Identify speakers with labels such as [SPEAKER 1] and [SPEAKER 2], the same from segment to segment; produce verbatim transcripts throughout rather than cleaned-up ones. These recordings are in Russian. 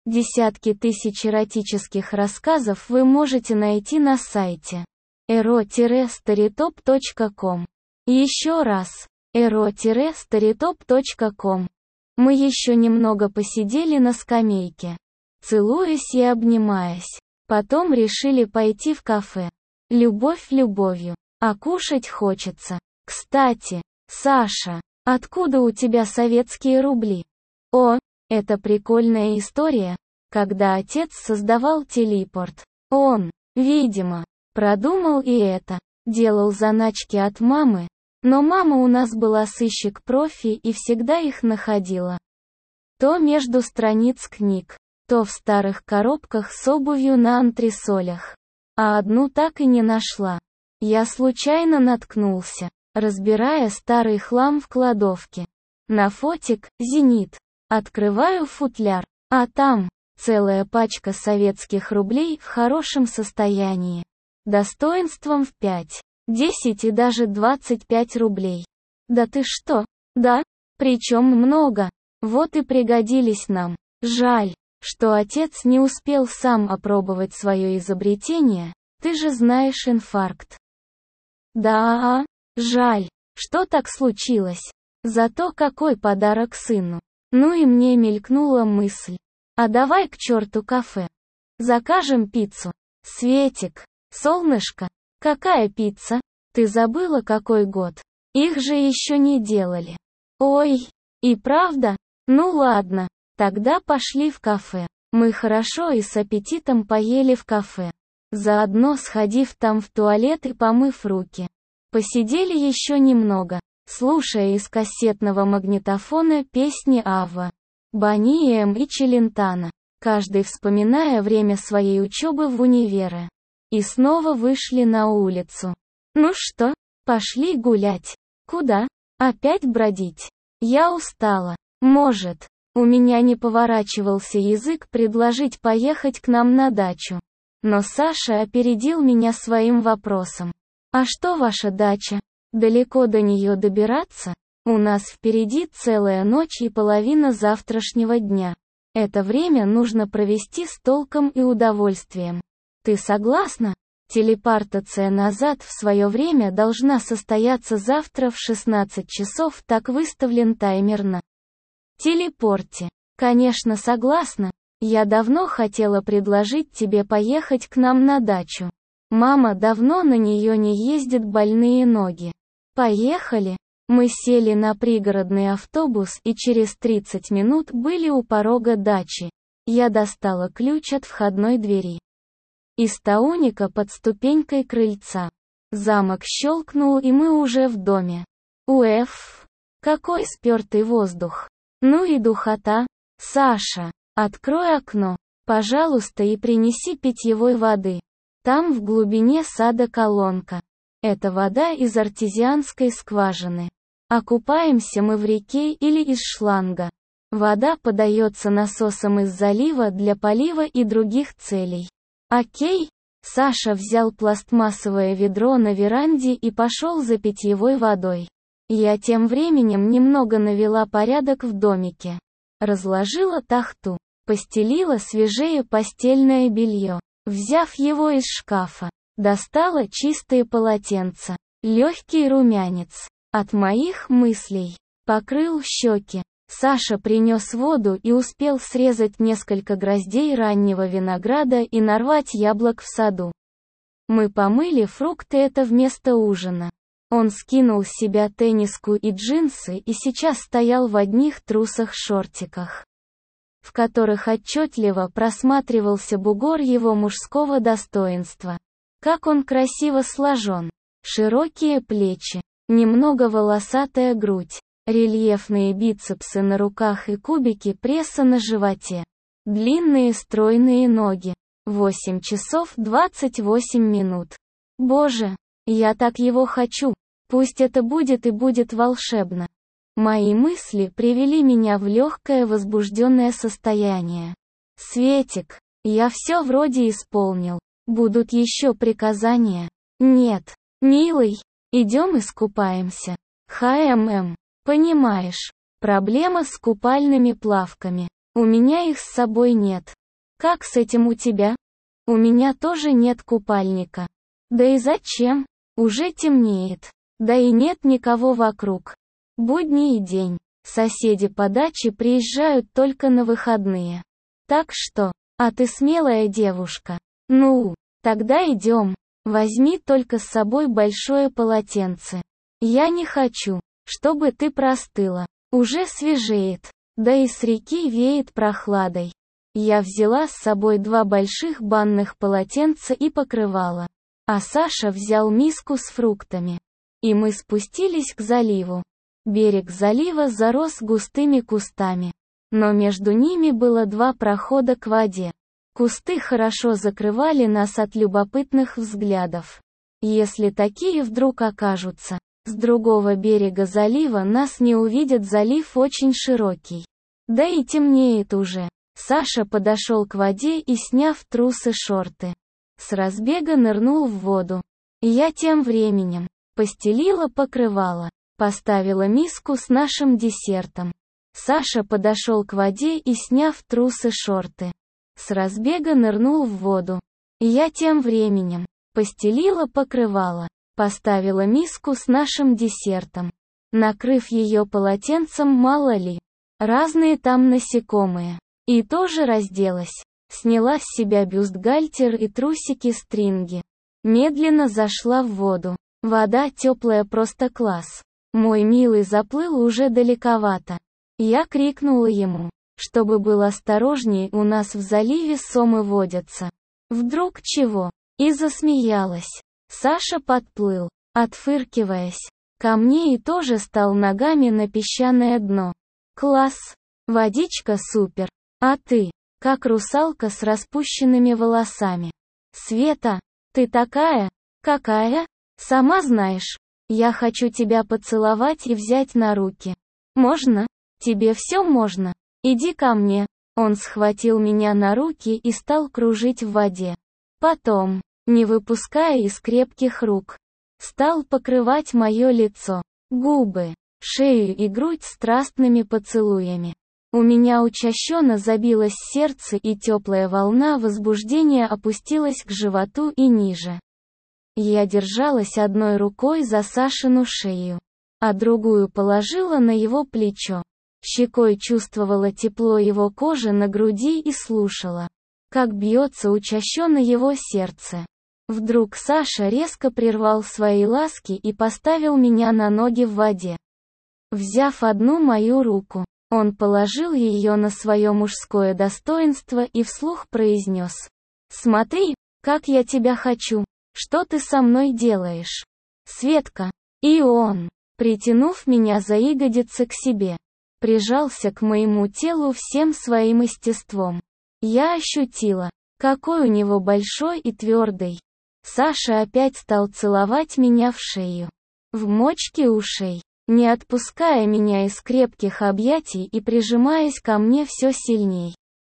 [SPEAKER 1] Десятки тысяч эротических рассказов вы можете найти на сайте эро старитоп точка ком. Еще раз, эро старитоп точка ком. Мы еще немного посидели на скамейке, целуясь и обнимаясь. Потом решили пойти в кафе. Любовь любовью, а кушать хочется. Кстати, Саша, откуда у тебя советские рубли? О, это прикольная история, когда отец создавал телепорт. Он, видимо, продумал и это, делал заначки от мамы, но мама у нас была сыщик-профи и всегда их находила. То между страниц книг, то в старых коробках с обувью на антресолях. А одну так и не нашла. Я случайно наткнулся, разбирая старый хлам в кладовке. На фотик «Зенит». Открываю футляр, а там целая пачка советских рублей в хорошем состоянии. Достоинством в пять, десять и даже двадцать пять рублей. Да ты что? Да, причем много. Вот и пригодились нам. Жаль, что отец не успел сам опробовать свое изобретение, ты же знаешь инфаркт. Да, жаль, что так случилось. Зато какой подарок сыну. Ну и мне мелькнула мысль. А давай к черту кафе. Закажем пиццу. Светик, солнышко, какая пицца? Ты забыла какой год? Их же еще не делали. Ой, и правда? Ну ладно, тогда пошли в кафе. Мы хорошо и с аппетитом поели в кафе. Заодно сходив там в туалет и помыв руки. Посидели еще немного, слушая из кассетного магнитофона песни Ава, Бони Эм и Челентано, каждый вспоминая время своей учебы в универе. И снова вышли на улицу. Ну что, пошли гулять. Куда? Опять бродить? Я устала. Может, у меня не поворачивался язык предложить поехать к нам на дачу. Но Саша опередил меня своим вопросом. А что ваша дача? Далеко до нее добираться? У нас впереди целая ночь и половина завтрашнего дня. Это время нужно провести с толком и удовольствием. Ты согласна? Телепортация назад в свое время должна состояться завтра в шестнадцать часов, так выставлен таймер на телепорте. Конечно, согласна. Я давно хотела предложить тебе поехать к нам на дачу. Мама давно на нее не ездит, больные ноги. Поехали. Мы сели на пригородный автобус и через тридцать минут были у порога дачи. Я достала ключ от входной двери. Из тауника под ступенькой крыльца. Замок щелкнул, и мы уже в доме. Уэф, какой спертый воздух. Ну и духота. Саша, открой окно, пожалуйста, и принеси питьевой воды. Там в глубине сада колонка. Это вода из артезианской скважины. Окупаемся мы в реке или из шланга. Вода подается насосом из залива для полива и других целей. Окей? Саша взял пластмассовое ведро на веранде и пошел за питьевой водой. Я тем временем немного навела порядок в домике. Разложила тахту, постелила свежее постельное белье. Взяв его из шкафа, достала чистые полотенца. Легкий румянец от моих мыслей покрыл щеки. Саша принес воду и успел срезать несколько гроздей раннего винограда и нарвать яблок в саду. Мы помыли фрукты, это вместо ужина. Он скинул с себя тенниску и джинсы и сейчас стоял в одних трусах-шортиках, в которых отчетливо просматривался бугор его мужского достоинства. Как он красиво сложен. Широкие плечи, немного волосатая грудь, рельефные бицепсы на руках и кубики пресса на животе. Длинные стройные ноги. восемь часов двадцать восемь минут. Боже, я так его хочу. Пусть это будет и будет волшебно. Мои мысли привели меня в легкое возбужденное состояние. Светик, я все вроде исполнил. Будут еще приказания? Нет. Милый, идем искупаемся. ха эм эм. Понимаешь, проблема с купальными плавками. У меня их с собой нет. Как с этим у тебя? У меня тоже нет купальника. Да и зачем? Уже темнеет. Да и нет никого вокруг. Будний день. Соседи по даче приезжают только на выходные. Так что, а ты смелая девушка. Ну, тогда идем. Возьми только с собой большое полотенце. Я не хочу, чтобы ты простыла. Уже свежеет. Да и с реки веет прохладой. Я взяла с собой два больших банных полотенца и покрывала. А Саша взял миску с фруктами. И мы спустились к заливу. Берег залива зарос густыми кустами. Но между ними было два прохода к воде. Кусты хорошо закрывали нас от любопытных взглядов. Если такие вдруг окажутся, с другого берега залива нас не увидят, залив очень широкий. Да и темнеет уже. Саша подошел к воде и, сняв трусы-шорты, с разбега нырнул в воду. Я тем временем постелила покрывало, поставила миску с нашим десертом. Саша подошел к воде и, сняв трусы-шорты, с разбега нырнул в воду. Я тем временем постелила покрывало, поставила миску с нашим десертом, накрыв ее полотенцем, мало ли, разные там насекомые. И тоже разделась. Сняла с себя бюстгальтер и трусики-стринги. Медленно зашла в воду. Вода теплая, просто класс. Мой милый заплыл уже далековато. Я крикнула ему, чтобы был осторожней, у нас в заливе сомы водятся. Вдруг чего? И засмеялась. Саша подплыл, отфыркиваясь ко мне, и тоже стал ногами на песчаное дно. Класс. Водичка супер. А ты, как русалка с распущенными волосами. Света, ты такая, какая? Сама знаешь, я хочу тебя поцеловать и взять на руки. Можно? Тебе все можно. Иди ко мне. Он схватил меня на руки и стал кружить в воде. Потом, не выпуская из крепких рук, стал покрывать мое лицо, губы, шею и грудь страстными поцелуями. У меня учащенно забилось сердце, и теплая волна возбуждения опустилась к животу и ниже. Я держалась одной рукой за Сашину шею, а другую положила на его плечо. Щекой чувствовала тепло его кожи на груди и слушала, как бьется учащенно его сердце. Вдруг Саша резко прервал свои ласки и поставил меня на ноги в воде. Взяв одну мою руку, он положил ее на свое мужское достоинство и вслух произнес: «Смотри, как я тебя хочу, что ты со мной делаешь, Светка». И он, притянув меня за ягодицы к себе, прижался к моему телу всем своим естеством. Я ощутила, какой у него большой и твердый. Саша опять стал целовать меня в шею, в мочки ушей, не отпуская меня из крепких объятий и прижимаясь ко мне все сильней.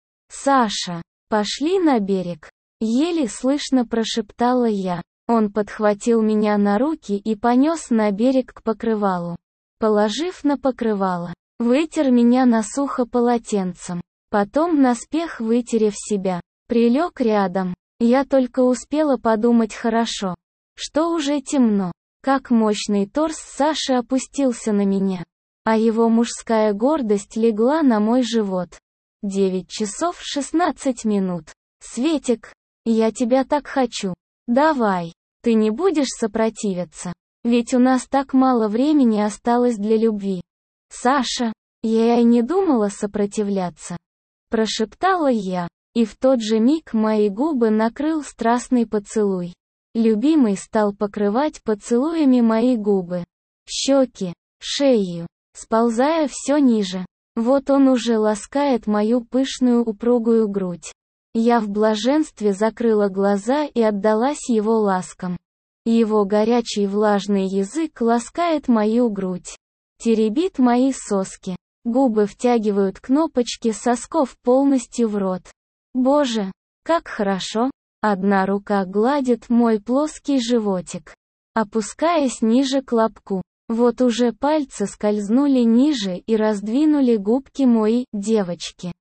[SPEAKER 1] «Саша, пошли на берег», — еле слышно прошептала я. Он подхватил меня на руки и понес на берег к покрывалу. Положив на покрывало, вытер меня насухо полотенцем. Потом, наспех вытерев себя, прилег рядом. Я только успела подумать: хорошо, что уже темно. Как мощный торс Саши опустился на меня, а его мужская гордость легла на мой живот. девять часов шестнадцать минут. «Светик, я тебя так хочу. Давай, ты не будешь сопротивляться? Ведь у нас так мало времени осталось для любви». «Саша, я и не думала сопротивляться», — прошептала я, и в тот же миг мои губы накрыл страстный поцелуй. Любимый стал покрывать поцелуями мои губы, щеки, шею, сползая все ниже. Вот он уже ласкает мою пышную упругую грудь. Я в блаженстве закрыла глаза и отдалась его ласкам. Его горячий влажный язык ласкает мою грудь, теребит мои соски. Губы втягивают кнопочки сосков полностью в рот. Боже, как хорошо! Одна рука гладит мой плоский животик, опускаясь ниже к лобку. Вот уже пальцы скользнули ниже и раздвинули губки моей девочки.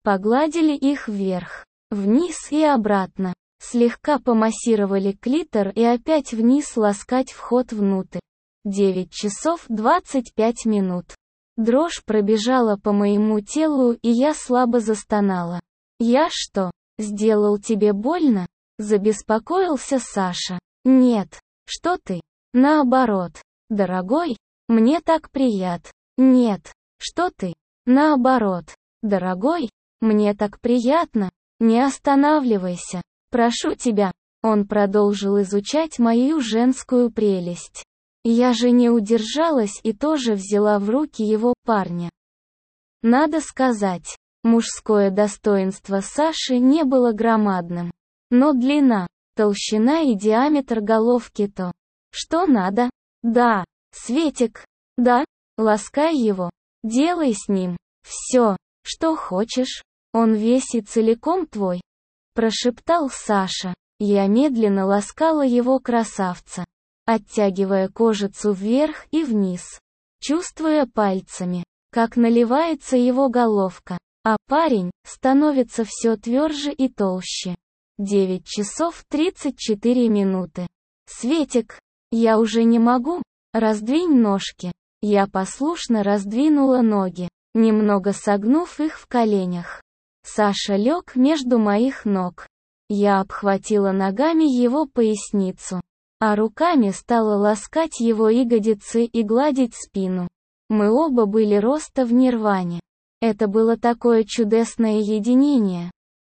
[SPEAKER 1] Погладили их вверх, вниз и обратно. Слегка помассировали клитор и опять вниз ласкать вход внутрь. девять часов двадцать пять минут. Дрожь пробежала по моему телу, и я слабо застонала. «Я что, сделал тебе больно?» — забеспокоился Саша. «Нет. Что ты? Наоборот. Дорогой, мне так приятно». «Нет. Что ты? Наоборот. Дорогой, мне так приятно. Не останавливайся. Прошу тебя». Он продолжил изучать мою женскую прелесть. Я же не удержалась и тоже взяла в руки его парня. Надо сказать, мужское достоинство Саши не было громадным. Но длина, толщина и диаметр головки то, что надо. Да, Светик, да, ласкай его, делай с ним все, что хочешь, он весь и целиком твой, прошептал Саша. Я медленно ласкала его красавца, оттягивая кожицу вверх и вниз, чувствуя пальцами, как наливается его головка, а парень становится все тверже и толще. девять часов тридцать четыре минуты. «Светик, я уже не могу, раздвинь ножки». Я послушно раздвинула ноги, немного согнув их в коленях. Саша лег между моих ног. Я обхватила ногами его поясницу, а руками стала ласкать его ягодицы и гладить спину. Мы оба были роста в нирване. Это было такое чудесное единение.